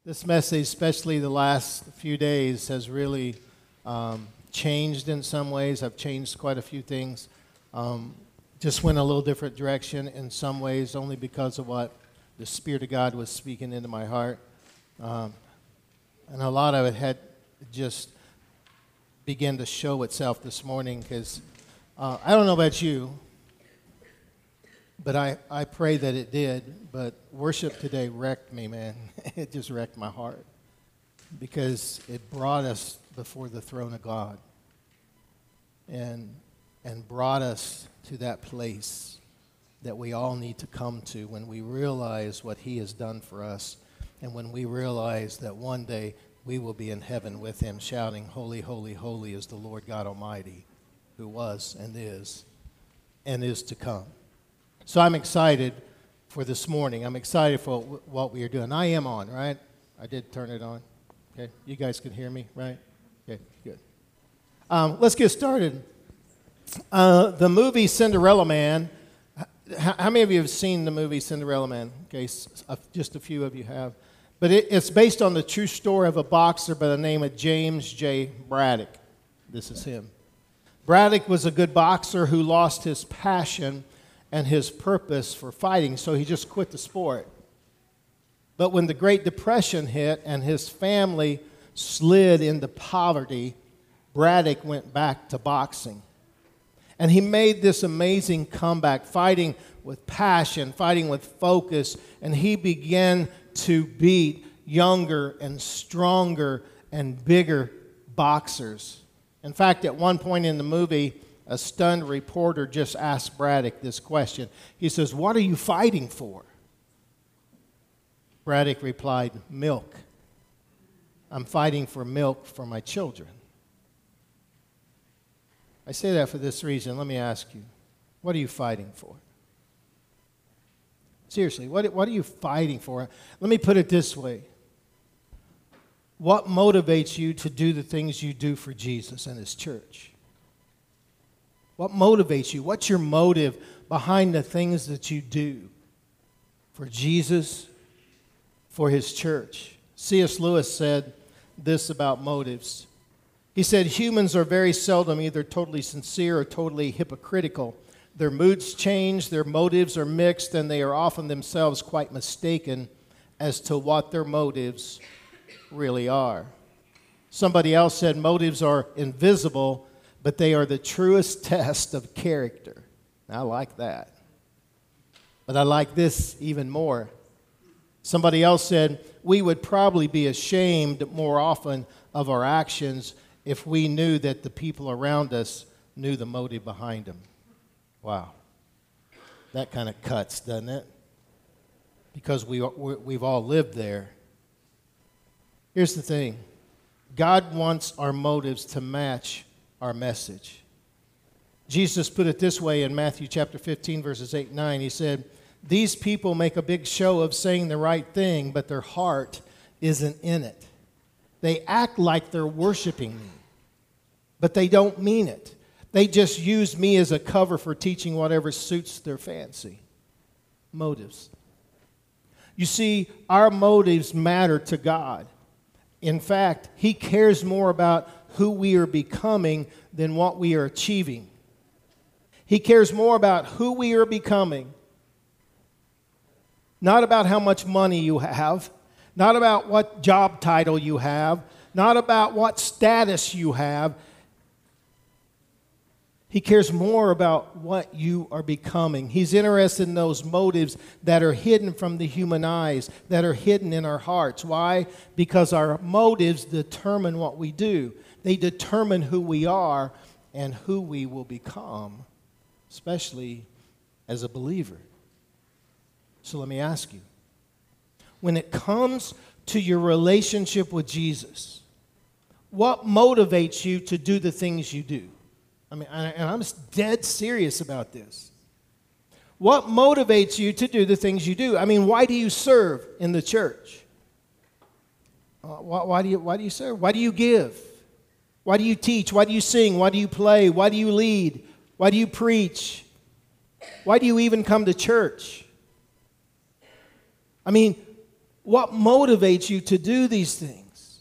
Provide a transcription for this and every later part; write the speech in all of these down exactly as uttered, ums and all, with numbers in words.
This message, especially the last few days, has really um, changed in some ways. I've changed quite a few things. Um, just went a little different direction in some ways, only because of what the Spirit of God was speaking into my heart. Um, and a lot of it had just began to show itself this morning because uh, I don't know about you, but I, I pray that it did. But worship today wrecked me, man. It just wrecked my heart because it brought us before the throne of God and and brought us to that place that we all need to come to when we realize what He has done for us and when we realize that one day we will be in heaven with Him shouting, "Holy, holy, holy is the Lord God Almighty, who was and is and is to come." So I'm excited for this morning. I'm excited for what we are doing. I am on, right? I did turn it on. Okay, you guys can hear me, right? Okay, good. Um, let's get started. Uh, the movie Cinderella Man. How, how many of you have seen the movie Cinderella Man? Okay, s- uh, just a few of you have. But it, it's based on the true story of a boxer by the name of James J. Braddock. This is him. Braddock was a good boxer who lost his passion and his purpose for fighting, so he just quit the sport. But when the Great Depression hit and his family slid into poverty, Braddock went back to boxing. And he made this amazing comeback, fighting with passion, fighting with focus, and he began to beat younger and stronger and bigger boxers. In fact, at one point in the movie, a stunned reporter just asked Braddock this question. He says, "What are you fighting for?" Braddock replied, "Milk. I'm fighting for milk for my children." I say that for this reason. Let me ask you, what are you fighting for? Seriously, what, what are you fighting for? Let me put it this way. What motivates you to do the things you do for Jesus and His church? What motivates you? What's your motive behind the things that you do for Jesus, for His church? C S Lewis said this about motives. He said, "Humans are very seldom either totally sincere or totally hypocritical. Their moods change, their motives are mixed, and they are often themselves quite mistaken as to what their motives really are." Somebody else said, "Motives are invisible, but they are the truest test of character." I like that. But I like this even more. Somebody else said, "We would probably be ashamed more often of our actions if we knew that the people around us knew the motive behind them." Wow. That kind of cuts, doesn't it? Because we, we've all lived there. Here's the thing. God wants our motives to match our message. Jesus put it this way in Matthew chapter fifteen, verses eight and nine. He said, "These people make a big show of saying the right thing, but their heart isn't in it. They act like they're worshiping me, but they don't mean it. They just use me as a cover for teaching whatever suits their fancy." Motives. You see, our motives matter to God. In fact, He cares more about who we are becoming than what we are achieving. He cares more about who we are becoming, not about how much money you have, not about what job title you have, not about what status you have. He cares more about what you are becoming. He's interested in those motives that are hidden from the human eyes, that are hidden in our hearts. Why? Because our motives determine what we do. They determine who we are and who we will become, especially as a believer. So let me ask you, when it comes to your relationship with Jesus, what motivates you to do the things you do? I mean, and I'm dead serious about this. What motivates you to do the things you do? I mean, why do you serve in the church? Uh, why, why do you, why do you serve? Why do you give? Why do you teach? Why do you sing? Why do you play? Why do you lead? Why do you preach? Why do you even come to church? I mean, What motivates you to do these things?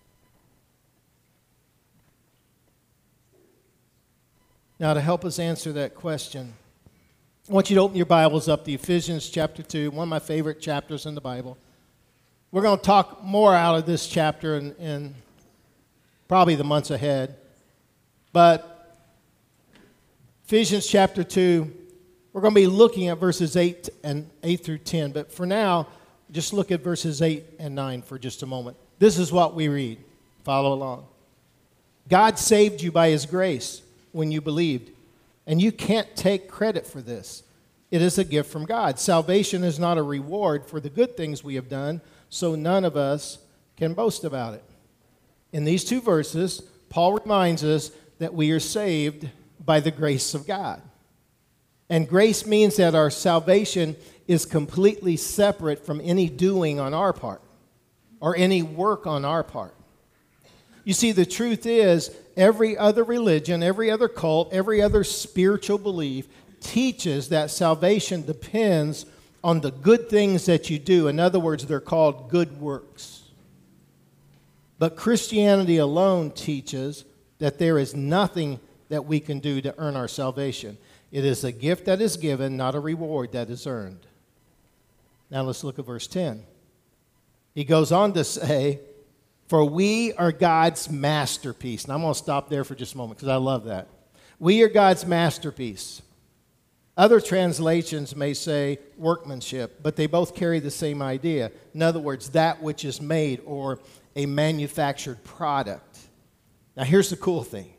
Now, to help us answer that question, I want you to open your Bibles up to Ephesians chapter two, one of my favorite chapters in the Bible. We're going to talk more out of this chapter in, in probably the months ahead. But Ephesians chapter two, we're going to be looking at verses eight and eight through ten. But for now, just look at verses eight and nine for just a moment. This is what we read. Follow along. God saved you by his grace when you believed, and you can't take credit for this. It is a gift from God. Salvation is not a reward for the good things we have done, so none of us can boast about it. In these two verses, Paul reminds us that we are saved by the grace of God. And grace means that our salvation is completely separate from any doing on our part or any work on our part. You see, the truth is, every other religion, every other cult, every other spiritual belief teaches that salvation depends on the good things that you do. In other words, they're called good works. But Christianity alone teaches that there is nothing that we can do to earn our salvation. It is a gift that is given, not a reward that is earned. Now let's look at verse ten. He goes on to say, for we are God's masterpiece. And I'm going to stop there for just a moment because I love that. We are God's masterpiece. Other translations may say workmanship, but they both carry the same idea. In other words, that which is made or a manufactured product. Now here's the cool thing.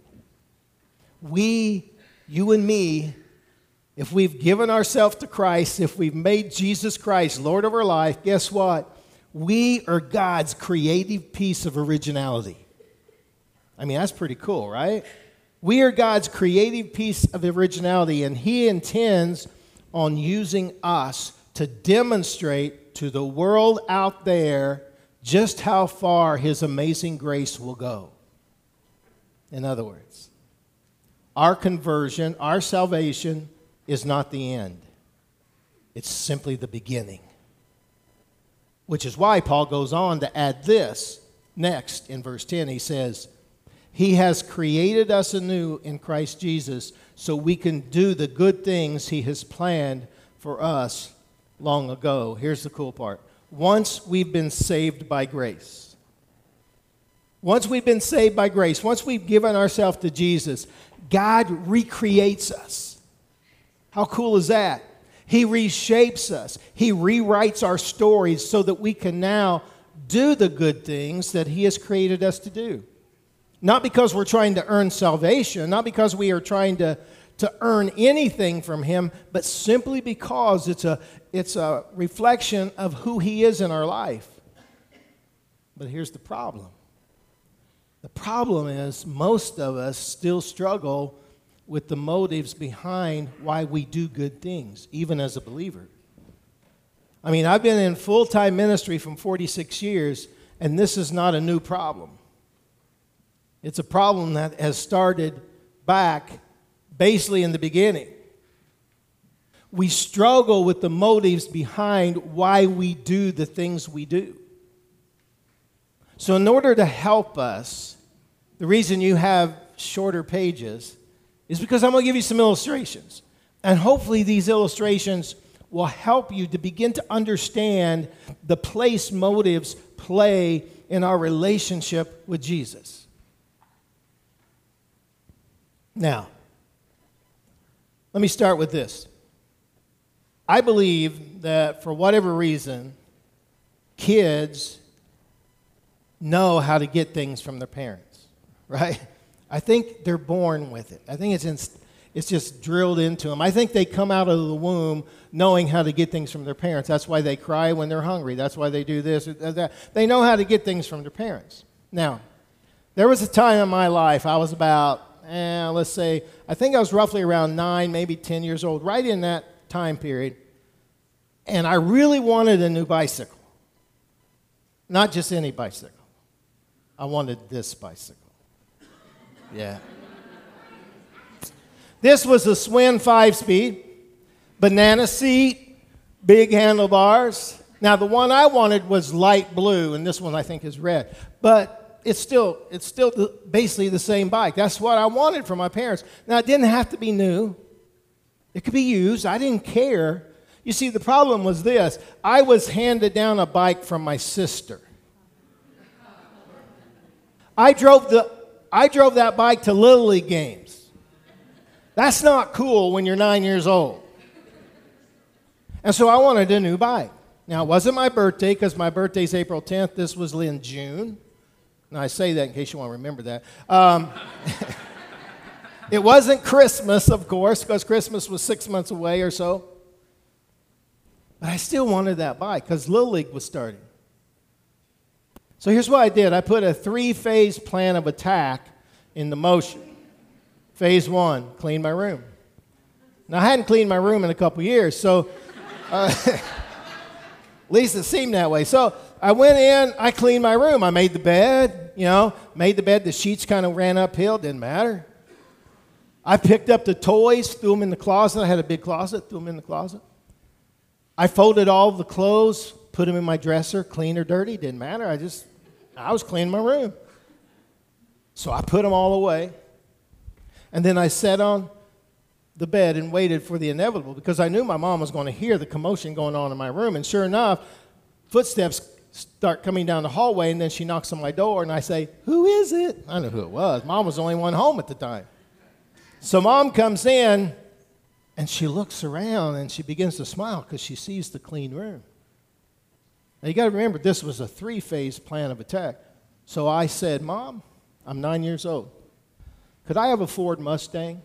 We, you and me, if we've given ourselves to Christ, if we've made Jesus Christ Lord of our life, guess what? We are God's creative piece of originality. I mean, that's pretty cool, right? We are God's creative piece of originality, and he intends on using us to demonstrate to the world out there just how far his amazing grace will go. In other words, our conversion, our salvation is not the end. It's simply the beginning. Which is why Paul goes on to add this next in verse ten. He says, he has created us anew in Christ Jesus so we can do the good things he has planned for us long ago. Here's the cool part. Once we've been saved by grace. Once we've been saved by grace, once we've given ourselves to Jesus, God recreates us. How cool is that? He reshapes us. He rewrites our stories so that we can now do the good things that he has created us to do. Not because we're trying to earn salvation, not because we are trying to, to earn anything from him, but simply because it's a, it's a reflection of who he is in our life. But here's the problem. The problem is most of us still struggle with the motives behind why we do good things, even as a believer. I mean, I've been in full-time ministry for forty-six years, and this is not a new problem. It's a problem that has started back basically in the beginning. We struggle with the motives behind why we do the things we do. So in order to help us, the reason you have shorter pages is because I'm going to give you some illustrations. And hopefully these illustrations will help you to begin to understand the place motives play in our relationship with Jesus. Now, let me start with this. I believe that for whatever reason, kids know how to get things from their parents, right? I think they're born with it. I think it's in, it's just drilled into them. I think they come out of the womb knowing how to get things from their parents. That's why they cry when they're hungry. That's why they do this or that. They know how to get things from their parents. Now, there was a time in my life, I was about, eh, let's say, I think I was roughly around nine, maybe ten years old, right in that time period, and I really wanted a new bicycle. Not just any bicycle. I wanted this bicycle. Yeah. This was a Schwinn five-speed, banana seat, big handlebars, Now, the one I wanted was light blue, and this one I think is red. But it's still, it's still the, basically the same bike. That's what I wanted from my parents. Now, it didn't have to be new. It could be used. I didn't care. You see, the problem was this. I was handed down a bike from my sister. I drove, the, I drove that bike to Little League games. That's not cool when you're nine years old. And so I wanted a new bike. Now, it wasn't my birthday because my birthday's April tenth. This was in June. Now, I say that in case you want to remember that. Um, it wasn't Christmas, of course, because Christmas was six months away or so. But I still wanted that bike because Little League was starting. So here's what I did. I put a three-phase plan of attack into motion. Phase one, clean my room. Now, I hadn't cleaned my room in a couple years, so... Uh, At least it seemed that way. So I went in, I cleaned my room. I made the bed, you know, made the bed. The sheets kind of ran uphill, didn't matter. I picked up the toys, threw them in the closet. I had a big closet, threw them in the closet. I folded all the clothes, put them in my dresser, clean or dirty, didn't matter. I just, I was cleaning my room. So I put them all away. And then I sat on the bed and waited for the inevitable because I knew my mom was going to hear the commotion going on in my room. And sure enough, footsteps start coming down the hallway, and then she knocks on my door, and I say, "Who is it?" I know who it was. Mom was the only one home at the time. So Mom comes in, and she looks around, and she begins to smile because she sees the clean room. Now, you got to remember, this was a three-phase plan of attack. So I said, "Mom, I'm nine years old. Could I have a Ford Mustang?"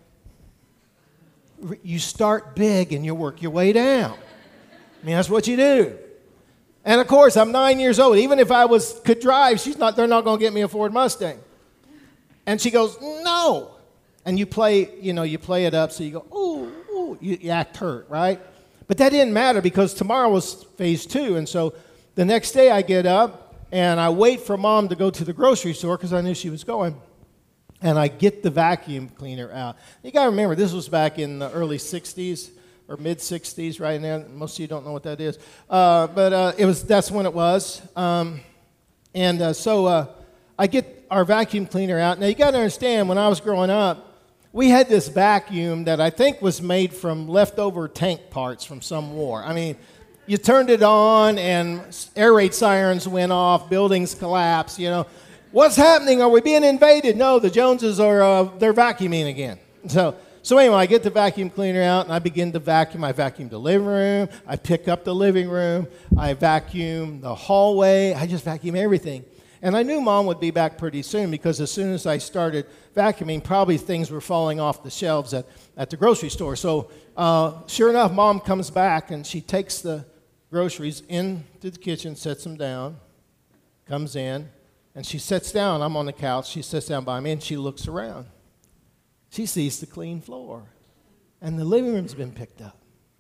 You start big and you work your way down. I mean, that's what you do. And of course, I'm nine years old. Even if I was could drive, she's not. They're not going to get me a Ford Mustang. And she goes, "No." And you play, you know, you play it up so you go, "Ooh, ooh," you, you act hurt, right? But that didn't matter because tomorrow was phase two. And so the next day I get up and I wait for Mom to go to the grocery store because I knew she was going. And I get the vacuum cleaner out. You got to remember, this was back in the early sixties or mid-sixties, right now. Most of you don't know what that is. Uh, but uh, it was that's when it was. Um, and uh, so uh, I get our vacuum cleaner out. Now, you got to understand, when I was growing up, we had this vacuum that I think was made from leftover tank parts from some war. I mean, you turned it on, and air raid sirens went off, buildings collapsed, you know. What's happening? Are we being invaded? No, the Joneses are, uh, they're vacuuming again. So, so anyway, I get the vacuum cleaner out, and I begin to vacuum. I vacuum the living room. I pick up the living room. I vacuum the hallway. I just vacuum everything. And I knew Mom would be back pretty soon because as soon as I started vacuuming, probably things were falling off the shelves at, at the grocery store. So uh, sure enough, Mom comes back, and she takes the groceries into the kitchen, sets them down, comes in. And she sits down. I'm on the couch. She sits down by me, and she looks around. She sees the clean floor. And the living room's been picked up.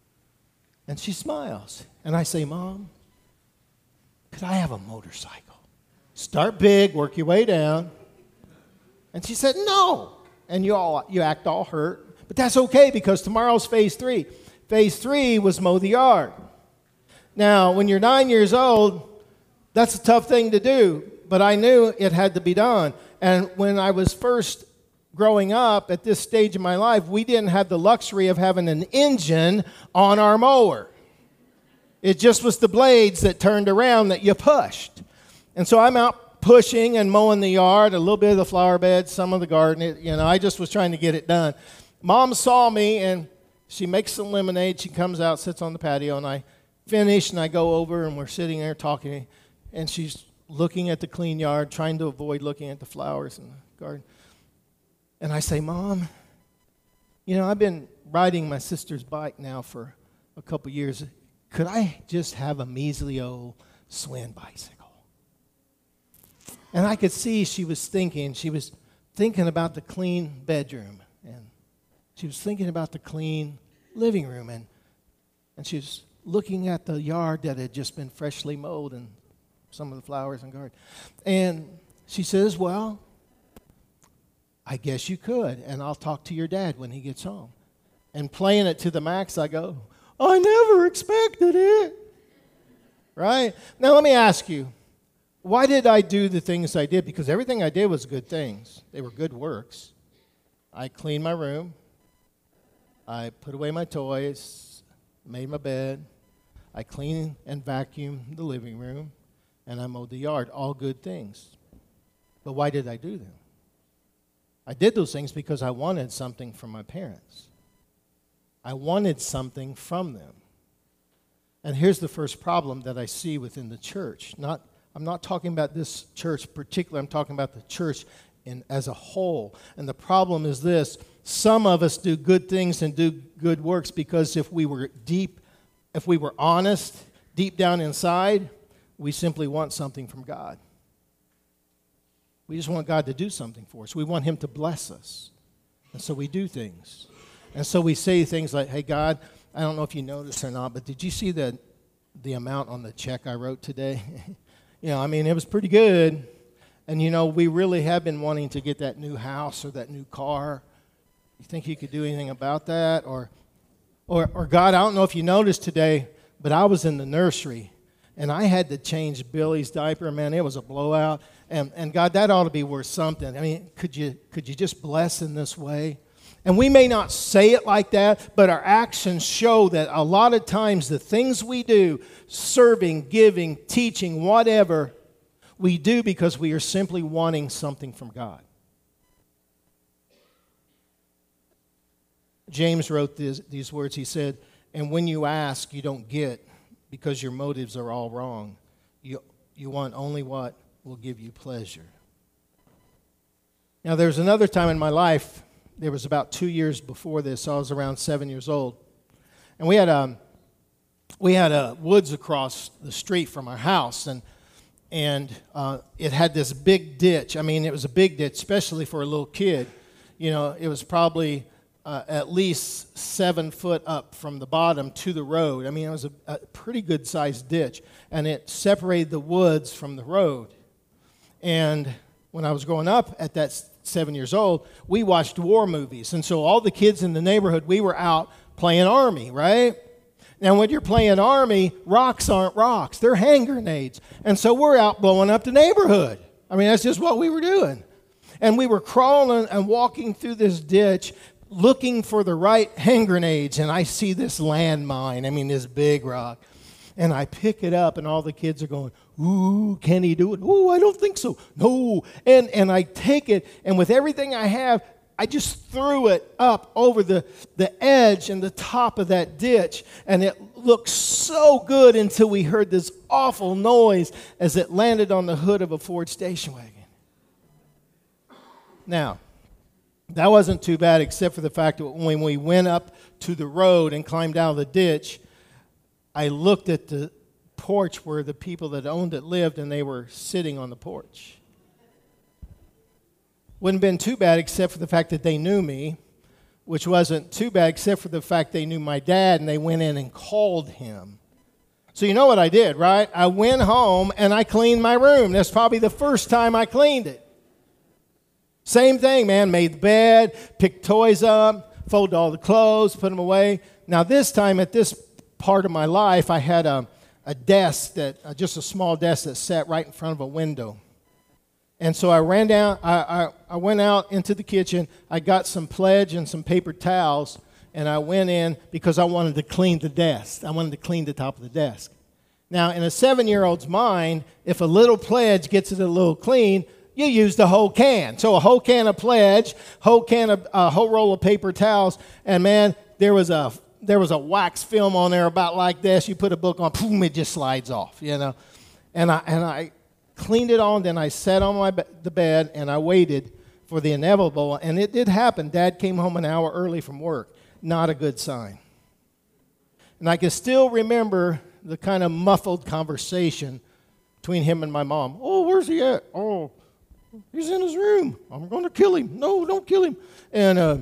And she smiles. And I say, "Mom, could I have a motorcycle? Start big, work your way down." And she said, "No." And you all you act all hurt. But that's okay because tomorrow's phase three. Phase three was mow the yard. Now, when you're nine years old, that's a tough thing to do. But I knew it had to be done. And when I was first growing up at this stage of my life, we didn't have the luxury of having an engine on our mower. It just was the blades that turned around that you pushed. And so I'm out pushing and mowing the yard, a little bit of the flower beds, some of the garden. It, you know, I just was trying to get it done. Mom saw me, and she makes some lemonade. She comes out, sits on the patio, and I finish, and I go over, and we're sitting there talking, and she's looking at the clean yard, trying to avoid looking at the flowers in the garden. And I say, "Mom, you know, I've been riding my sister's bike now for a couple years. Could I just have a measly old Swin bicycle?" And I could see she was thinking. She was thinking about the clean bedroom, and she was thinking about the clean living room, and, and she was looking at the yard that had just been freshly mowed and some of the flowers and garden. And she says, "Well, I guess you could, and I'll talk to your dad when he gets home." And playing it to the max, I go, "I never expected it." right? Now let me ask you, why did I do the things I did? Because everything I did was good things. They were good works. I cleaned my room. I put away my toys, made my bed. I cleaned and vacuumed the living room, and I mowed the yard. All good things. But why did I do them? I did those things because I wanted something from my parents. I wanted something from them. And here's the first problem that I see within the church. Not, I'm not talking about this church particularly. I'm talking about the church in, as a whole. And the problem is this. Some of us do good things and do good works because if we were deep, if we were honest, deep down inside, we simply want something from God. We just want God to do something for us. We want Him to bless us. And so we do things. And so we say things like, hey, God, I don't know if you noticed or not, but did you see the, the amount on the check I wrote today? You know, I mean, it was pretty good. And, you know, we really have been wanting to get that new house or that new car. You think you could do anything about that? Or, or, or God, I don't know if you noticed today, but I was in the nursery, and I had to change Billy's diaper. Man, it was a blowout. And, and God, that ought to be worth something. I mean, could you, could you just bless in this way? And we may not say it like that, but our actions show that a lot of times the things we do, serving, giving, teaching, whatever, we do because we are simply wanting something from God. James wrote this, these words. He said, and when you ask, you don't get because your motives are all wrong. You, you want only what will give you pleasure. Now, there's another time in my life, there was about two years before this, so I was around seven years old. And we had a, we had a woods across the street from our house, and, and uh, it had this big ditch. I mean, it was a big ditch, especially for a little kid. You know, it was probably Uh, at least seven foot up from the bottom to the road. I mean, it was a, a pretty good-sized ditch, and it separated the woods from the road. And when I was growing up at that seven years old, we watched war movies. And so all the kids in the neighborhood, we were out playing Army, right? Now, when you're playing Army, rocks aren't rocks. They're hand grenades. And so we're out blowing up the neighborhood. I mean, that's just what we were doing. And we were crawling and walking through this ditch, looking for the right hand grenades, and I see this landmine, I mean this big rock, and I pick it up, and all the kids are going, ooh, can he do it? Ooh, I don't think so. No. And, and I take it, and with everything I have, I just threw it up over the, the edge and the top of that ditch, and it looked so good until we heard this awful noise as it landed on the hood of a Ford station wagon. Now, that wasn't too bad, except for the fact that when we went up to the road and climbed out of the ditch, I looked at the porch where the people that owned it lived, and they were sitting on the porch. Wouldn't have been too bad, except for the fact that they knew me, which wasn't too bad, except for the fact they knew my dad, and they went in and called him. So you know what I did, right? I went home, and I cleaned my room. That's probably the first time I cleaned it. Same thing, man. Made the bed, picked toys up, folded all the clothes, put them away. Now, this time at this part of my life, I had a, a desk, that uh, just a small desk that sat right in front of a window. And so I ran down, I, I, I went out into the kitchen. I got some Pledge and some paper towels, and I went in because I wanted to clean the desk. I wanted to clean the top of the desk. Now, in a seven-year-old's mind, if a little Pledge gets it a little clean, you use the whole can. So a whole can of Pledge, whole can of a uh, whole roll of paper towels, and man, there was a there was a wax film on there about like this. You put a book on, boom, it just slides off, you know. And I and I cleaned it on. Then I sat on my be- the bed and I waited for the inevitable. And it did happen. Dad came home an hour early from work. Not a good sign. And I can still remember the kind of muffled conversation between him and my mom. Oh, where's he at? Oh. He's in his room. I'm going to kill him. No, don't kill him. And uh,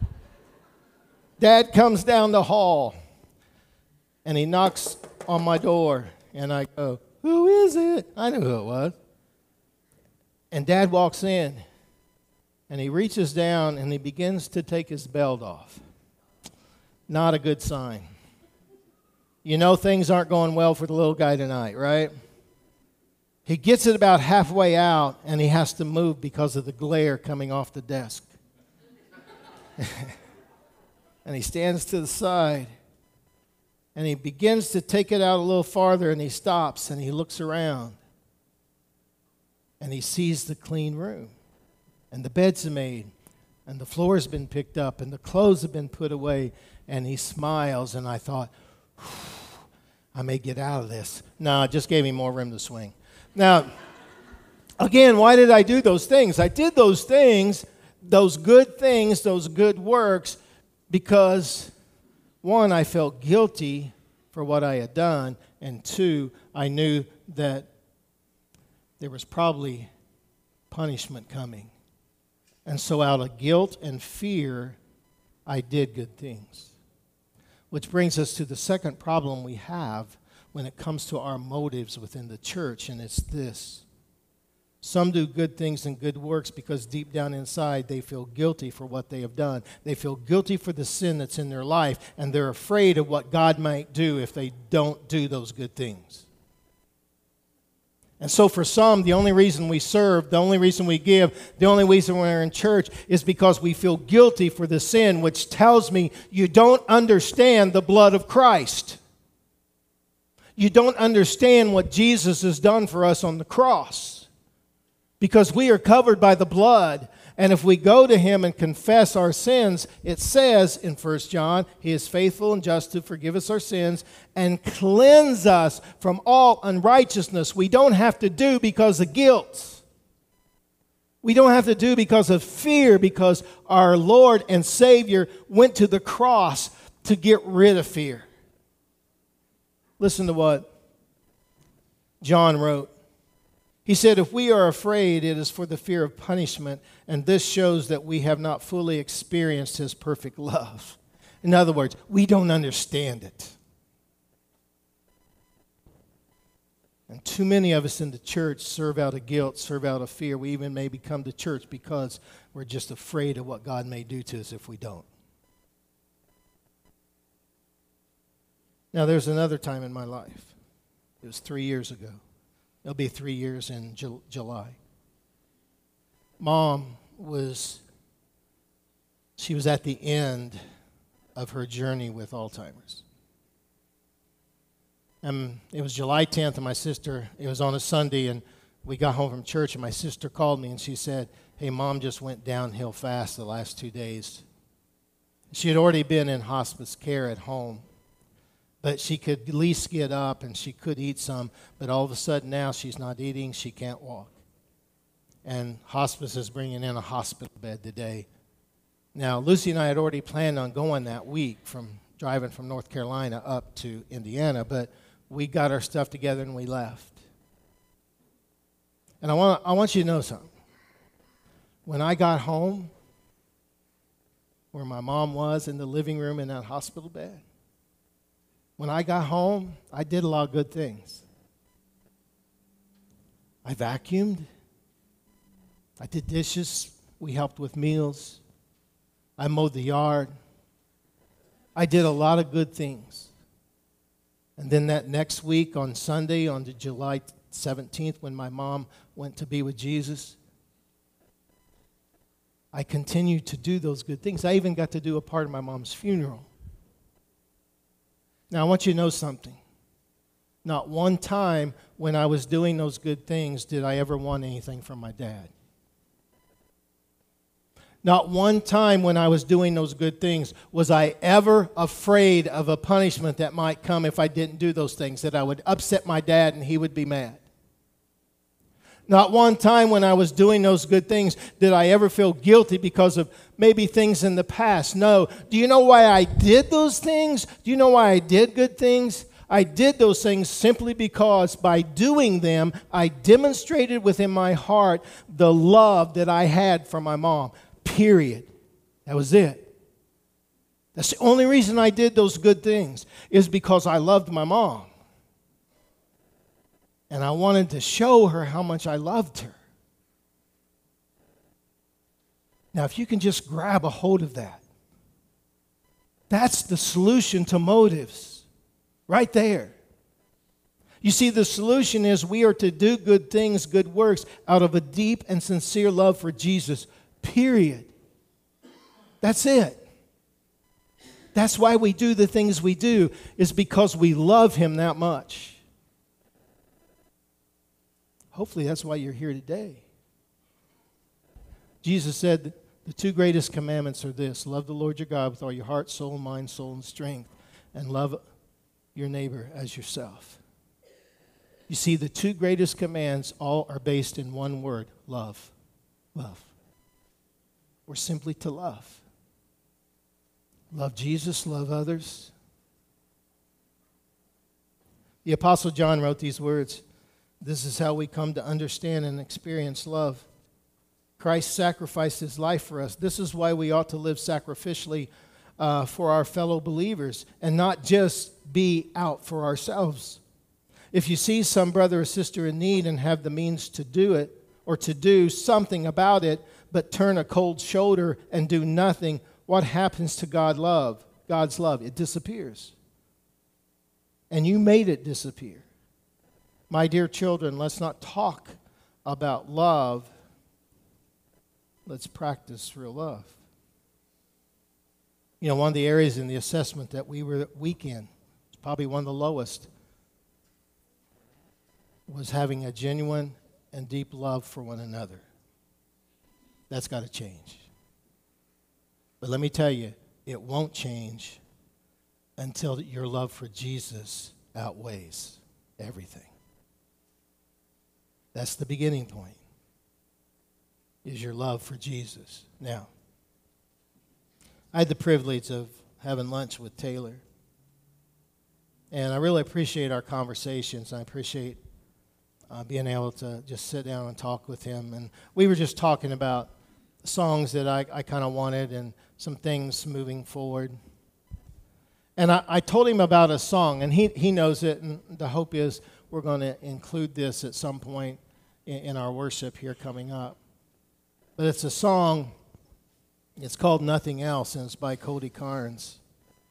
Dad comes down the hall, and he knocks on my door, and I go, who is it? I knew who it was. And Dad walks in, and he reaches down, and he begins to take his belt off. Not a good sign. You know things aren't going well for the little guy tonight, right? He gets it about halfway out, and he has to move because of the glare coming off the desk. And he stands to the side, and he begins to take it out a little farther, and he stops, and he looks around, and he sees the clean room, and the beds are made, and the floor's been picked up, and the clothes have been put away, and he smiles, and I thought, I may get out of this. No, it just gave me more room to swing. Now, again, why did I do those things? I did those things, those good things, those good works, because, one, I felt guilty for what I had done, and two, I knew that there was probably punishment coming. And so out of guilt and fear, I did good things. Which brings us to the second problem we have when it comes to our motives within the church, and it's this. Some do good things and good works because deep down inside they feel guilty for what they have done. They feel guilty for the sin that's in their life, and they're afraid of what God might do if they don't do those good things. And so for some, the only reason we serve, the only reason we give, the only reason we're in church is because we feel guilty for the sin, which tells me you don't understand the blood of Christ. You don't understand what Jesus has done for us on the cross. Because we are covered by the blood. And if we go to Him and confess our sins, it says in First John, He is faithful and just to forgive us our sins and cleanse us from all unrighteousness. We don't have to do because of guilt. We don't have to do because of fear, because our Lord and Savior went to the cross to get rid of fear. Listen to what John wrote. He said, if we are afraid, it is for the fear of punishment, and this shows that we have not fully experienced His perfect love. In other words, we don't understand it. And too many of us in the church serve out of guilt, serve out of fear. We even maybe come to church because we're just afraid of what God may do to us if we don't. Now, there's another time in my life. It was three years ago. It'll be three years in Ju- July. Mom was, she was at the end of her journey with Alzheimer's. And it was July tenth, and my sister, it was on a Sunday, and we got home from church, and my sister called me, and she said, hey, Mom just went downhill fast the last two days. She had already been in hospice care at home. But she could at least get up and she could eat some. But all of a sudden now she's not eating, she can't walk. And hospice is bringing in a hospital bed today. Now, Lucy and I had already planned on going that week from driving from North Carolina up to Indiana. But we got our stuff together and we left. And I want, I want you to know something. When I got home, where my mom was in the living room in that hospital bed, when I got home, I did a lot of good things. I vacuumed. I did dishes. We helped with meals. I mowed the yard. I did a lot of good things. And then that next week on Sunday, on the July seventeenth, when my mom went to be with Jesus, I continued to do those good things. I even got to do a part of my mom's funeral. Now, I want you to know something. Not one time when I was doing those good things did I ever want anything from my dad. Not one time when I was doing those good things was I ever afraid of a punishment that might come if I didn't do those things, that I would upset my dad and he would be mad. Not one time when I was doing those good things did I ever feel guilty because of maybe things in the past. No. Do you know why I did those things? Do you know why I did good things? I did those things simply because by doing them, I demonstrated within my heart the love that I had for my mom. Period. That was it. That's the only reason I did those good things, is because I loved my mom. And I wanted to show her how much I loved her. Now, if you can just grab a hold of that, that's the solution to motives. Right there. You see, the solution is we are to do good things, good works, out of a deep and sincere love for Jesus, period. That's it. That's why we do the things we do, is because we love Him that much. Hopefully that's why you're here today. Jesus said the two greatest commandments are this: love the Lord your God with all your heart, soul, mind, soul, and strength, and love your neighbor as yourself. You see, the two greatest commands all are based in one word: love. Love. We're simply to love. Love Jesus, love others. The Apostle John wrote these words: this is how we come to understand and experience love. Christ sacrificed His life for us. This is why we ought to live sacrificially uh, for our fellow believers and not just be out for ourselves. If you see some brother or sister in need and have the means to do it or to do something about it, but turn a cold shoulder and do nothing, what happens to God love? God's love? It disappears. And you made it disappear. My dear children, let's not talk about love. Let's practice real love. You know, one of the areas in the assessment that we were weak in, it's probably one of the lowest, was having a genuine and deep love for one another. That's got to change. But let me tell you, it won't change until your love for Jesus outweighs everything. That's the beginning point, is your love for Jesus. Now, I had the privilege of having lunch with Taylor, and I really appreciate our conversations. I appreciate uh, being able to just sit down and talk with him. And we were just talking about songs that I, I kind of wanted and some things moving forward. And I, I told him about a song, and he, he knows it, and the hope is we're going to include this at some point in, in our worship here coming up. But it's a song, it's called Nothing Else, and it's by Cody Carnes.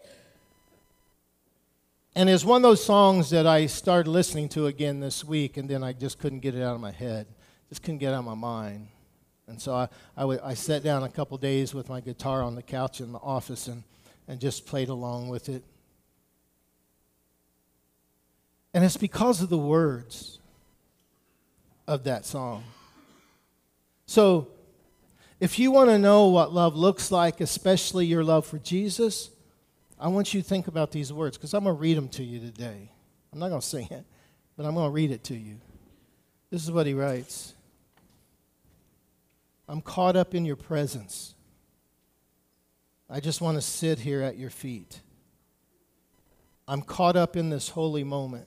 And it's one of those songs that I started listening to again this week, and then I just couldn't get it out of my head. Just couldn't get it out of my mind. And so I, I, w- I sat down a couple days with my guitar on the couch in the office and, and just played along with it. And it's because of the words of that song. So if you want to know what love looks like, especially your love for Jesus, I want you to think about these words, because I'm going to read them to you today. I'm not going to sing it, but I'm going to read it to you. This is what he writes. I'm caught up in your presence. I just want to sit here at your feet. I'm caught up in this holy moment.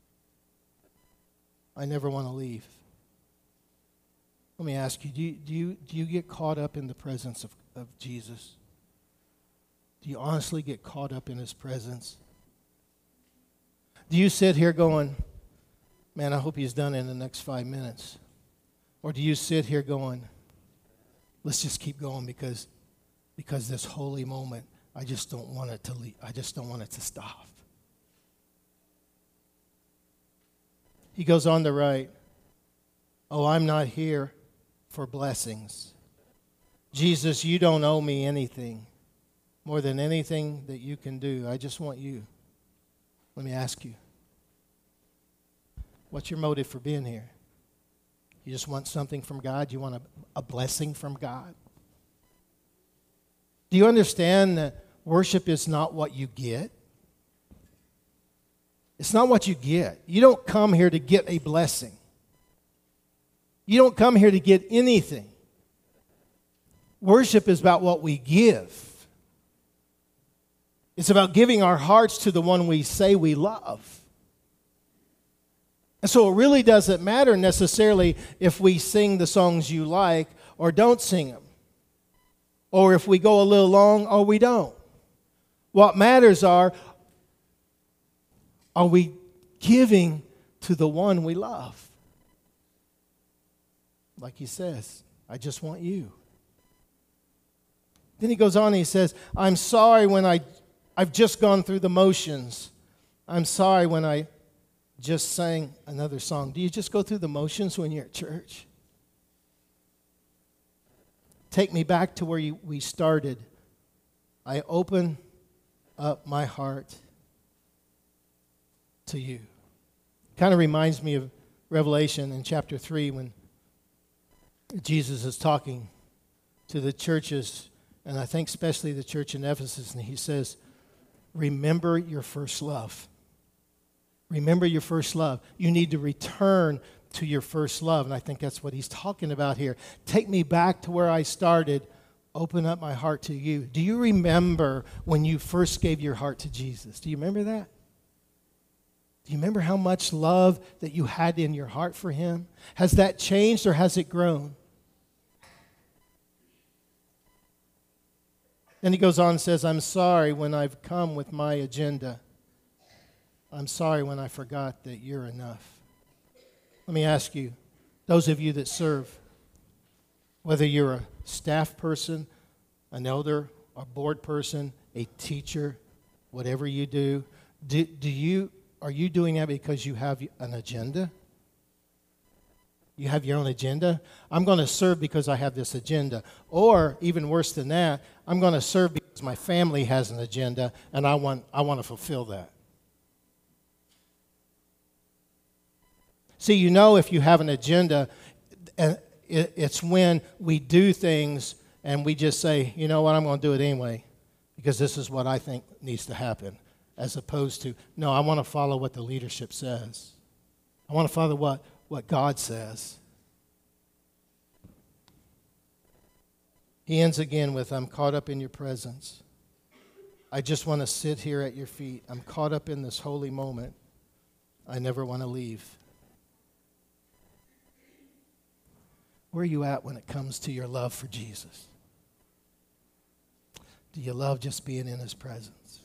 I never want to leave. Let me ask you, do you, do you, do you get caught up in the presence of, of Jesus? Do you honestly get caught up in his presence? Do you sit here going, man, I hope he's done in the next five minutes? Or do you sit here going, let's just keep going because, because this holy moment, I just don't want it to leave. I just don't want it to stop. He goes on to write, oh, I'm not here for blessings. Jesus, you don't owe me anything more than anything that you can do. I just want you. Let me ask you, what's your motive for being here? You just want something from God? You want a, a blessing from God? Do you understand that worship is not what you get? It's not what you get. You don't come here to get a blessing. You don't come here to get anything. Worship is about what we give. It's about giving our hearts to the one we say we love. And so it really doesn't matter necessarily if we sing the songs you like or don't sing them, or if we go a little long or we don't. What matters are, are we giving to the one we love? Like he says, I just want you. Then he goes on and he says, I'm sorry when I, I've just gone through the motions I'm sorry when I just sang another song. Do you just go through the motions when you're at church? Take me back to where you, we started. I open up my heart to you. Kind of reminds me of Revelation in chapter three when Jesus is talking to the churches, and I think especially the church in Ephesus, and he says, remember your first love. Remember your first love. You need to return to your first love, and I think that's what he's talking about here. Take me back to where I started. Open up my heart to you. Do you remember when you first gave your heart to Jesus? Do you remember that? Do you remember how much love that you had in your heart for him? Has that changed or has it grown? Then he goes on and says, I'm sorry when I've come with my agenda. I'm sorry when I forgot that you're enough. Let me ask you, those of you that serve, whether you're a staff person, an elder, a board person, a teacher, whatever you do, do, do you are you doing that because you have an agenda? You have your own agenda? I'm going to serve because I have this agenda. Or, even worse than that, I'm going to serve because my family has an agenda and I want, I want to fulfill that. See, you know if you have an agenda, and it's when we do things and we just say, you know what, I'm going to do it anyway because this is what I think needs to happen, as opposed to, no, I want to follow what the leadership says. I want to follow what, what God says. He ends again with, I'm caught up in your presence. I just want to sit here at your feet. I'm caught up in this holy moment. I never want to leave. Where are you at when it comes to your love for Jesus? Do you love just being in his presence?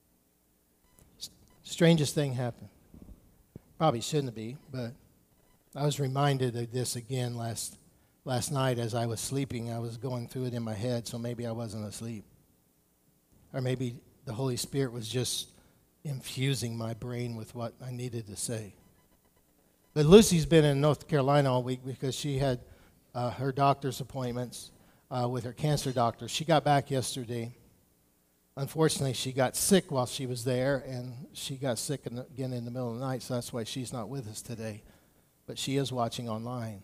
Strangest thing happened. Probably shouldn't be, but I was reminded of this again last last night as I was sleeping. I was going through it in my head, so maybe I wasn't asleep. Or maybe the Holy Spirit was just infusing my brain with what I needed to say. But Lucy's been in North Carolina all week because she had uh, her doctor's appointments uh, with her cancer doctor. She got back yesterday. Unfortunately, she got sick while she was there, and she got sick in the, again in the middle of the night, so that's why she's not with us today. But she is watching online.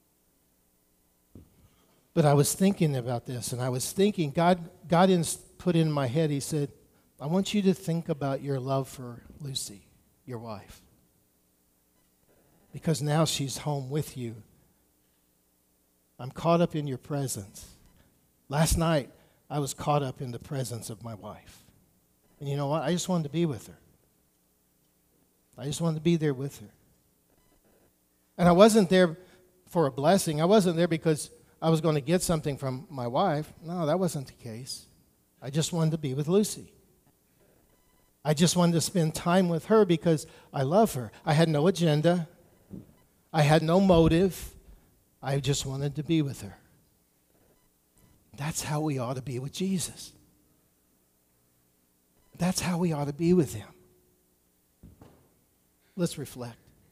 But I was thinking about this, and I was thinking, God, God put in my head, he said, I want you to think about your love for Lucy, your wife. Because now she's home with you. I'm caught up in your presence. Last night, I was caught up in the presence of my wife. And you know what? I just wanted to be with her. I just wanted to be there with her. And I wasn't there for a blessing. I wasn't there because I was going to get something from my wife. No, that wasn't the case. I just wanted to be with Lucy. I just wanted to spend time with her because I love her. I had no agenda. I had no motive. I just wanted to be with her. That's how we ought to be with Jesus. That's how we ought to be with him. Let's reflect.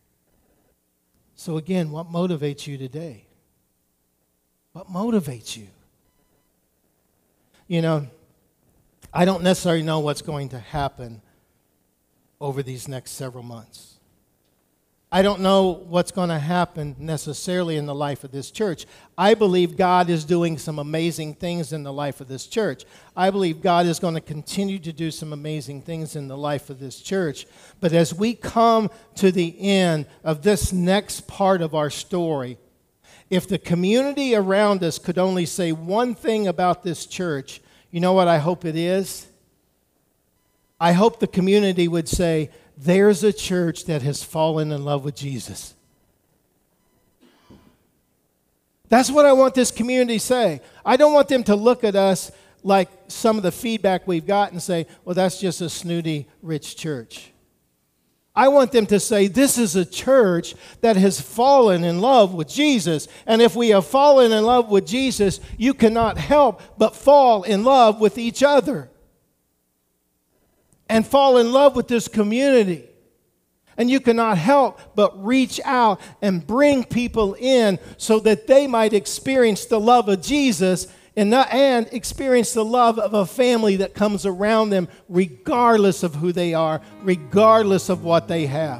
So again, what motivates you today? What motivates you? You know, I don't necessarily know what's going to happen over these next several months. I don't know what's going to happen necessarily in the life of this church. I believe God is doing some amazing things in the life of this church. I believe God is going to continue to do some amazing things in the life of this church. But as we come to the end of this next part of our story, if the community around us could only say one thing about this church, you know what I hope it is? I hope the community would say, there's a church that has fallen in love with Jesus. That's what I want this community to say. I don't want them to look at us like some of the feedback we've got and say, well, that's just a snooty, rich church. I want them to say, this is a church that has fallen in love with Jesus. And if we have fallen in love with Jesus, you cannot help but fall in love with each other. and fall in love with this community. And you cannot help but reach out and bring people in so that they might experience the love of Jesus and, not, and experience the love of a family that comes around them regardless of who they are, regardless of what they have.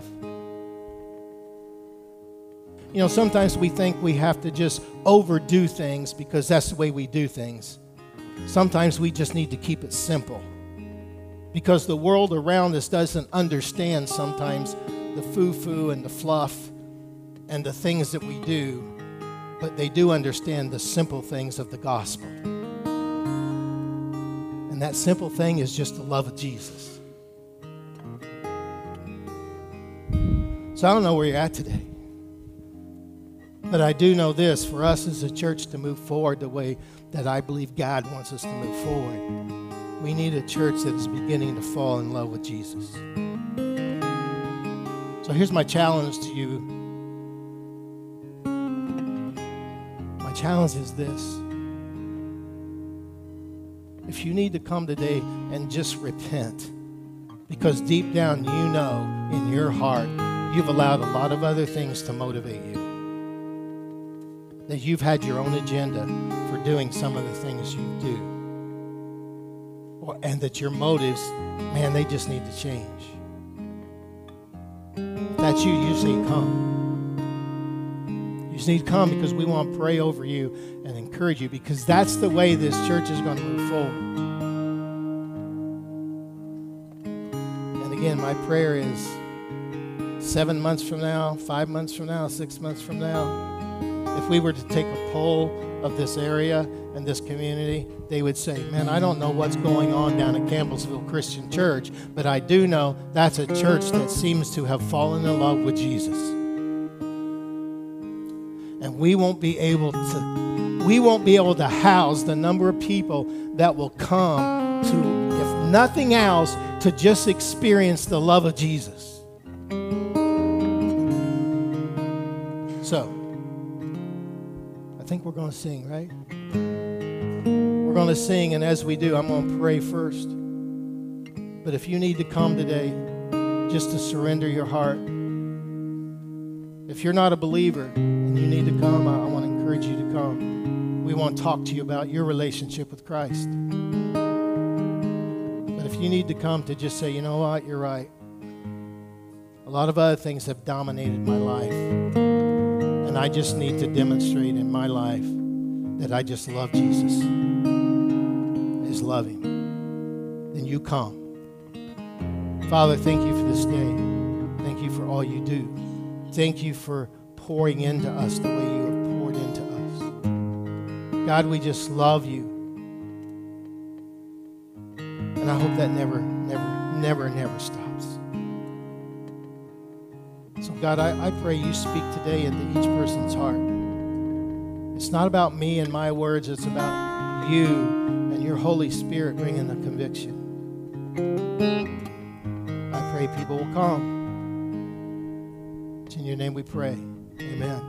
You know, sometimes we think we have to just overdo things because that's the way we do things. Sometimes we just need to keep it simple. Because the world around us doesn't understand sometimes the foo-foo and the fluff and the things that we do, but they do understand the simple things of the gospel. And that simple thing is just the love of Jesus. So I don't know where you're at today, but I do know this: for us as a church to move forward the way that I believe God wants us to move forward, we need a church that is beginning to fall in love with Jesus. So here's my challenge to you. My challenge is this. If you need to come today and just repent, because deep down you know in your heart you've allowed a lot of other things to motivate you. That you've had your own agenda for doing some of the things you do. And that your motives, man, they just need to change. If that's you, you just need to come. You just need to come because we want to pray over you and encourage you, because that's the way this church is going to move forward. And again, my prayer is seven months from now, five months from now, six months from now, if we were to take a poll of this area and this community, they would say, man, I don't know what's going on down at Campbellsville Christian Church, but I do know that's a church that seems to have fallen in love with Jesus. And we won't be able to, we won't be able to house the number of people that will come to, if nothing else, to just experience the love of Jesus. So, I think we're going to sing, right? We're going to sing, and as we do, I'm going to pray first. But if you need to come today just to surrender your heart, if you're not a believer and you need to come, I, I want to encourage you to come. We want to talk to you about your relationship with Christ. But if you need to come to just say, you know what, you're right. A lot of other things have dominated my life. And I just need to demonstrate in my life that I just love Jesus. I just love Him. Then you come. Father, thank you for this day. Thank you for all you do. Thank you for pouring into us the way you have poured into us. God, we just love you. And I hope that never, never, never, never stops. So God, I, I pray you speak today into each person's heart. It's not about me and my words. It's about you and your Holy Spirit bringing the conviction. I pray people will come. It's in your name we pray. Amen.